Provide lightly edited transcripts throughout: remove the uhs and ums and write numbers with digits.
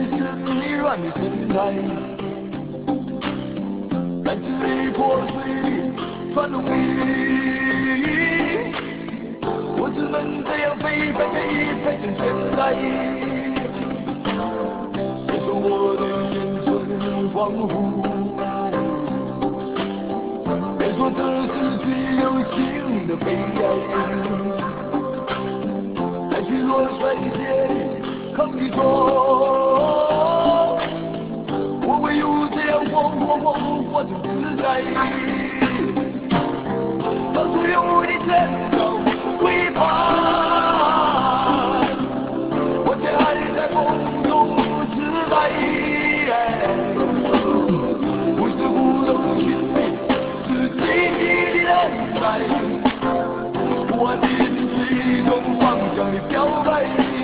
是迷乱的生态，来自于破碎的传统里，我只能这样飞成现在。接受我的眼神恍惚，别说这是自由性的悲哀。在去落衰竭的抗拒中，我唯有这样活出自在。当所有的前兆归盘，我却还在梦中自在。不是不懂寻觅，是积极的等待。不安的是最终方向的表白。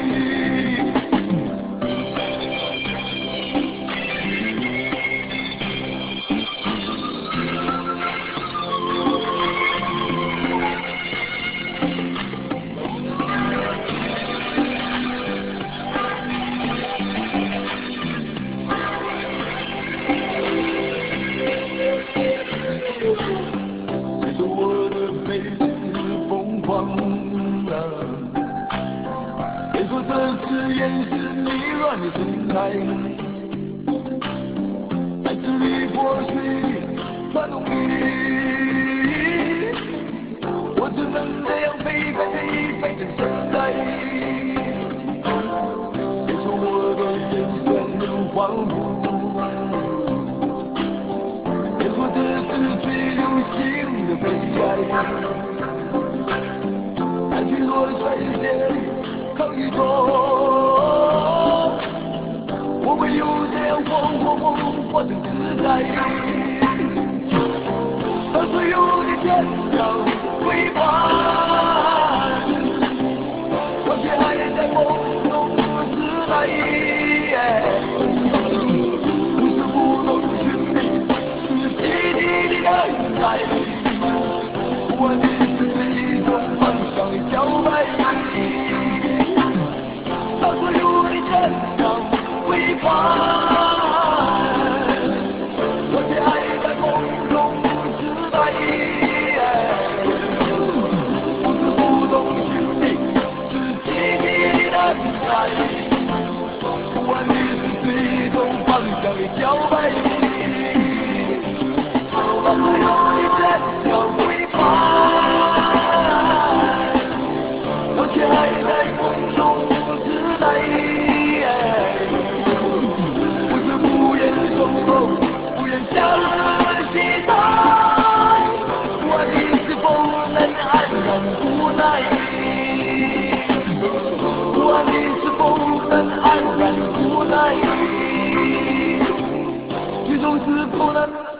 接受我的悲是疯狂啊！别说这是掩饰迷乱的生态，来自于破碎的传统里，我只能这样飞成现在。接受我的眼神恍惚。别说这是最流行的悲哀，在去落衰竭的抗拒中，我唯有这样活成自在。当所有的前兆归盘，我却还在梦中自在。不是不懂寻觅，是积极的等待。不安的是最终方向的表白。当所有的前兆归盘，我却还在梦中自在。不是不懂寻觅，是积极的等待。不安的是最终方向的表白。当所有的前兆归盘，我却还在梦中自在。不是不愿松口，不愿向期待。不安的是否能安然无奈。不安的是否能安然无奈。最终是否能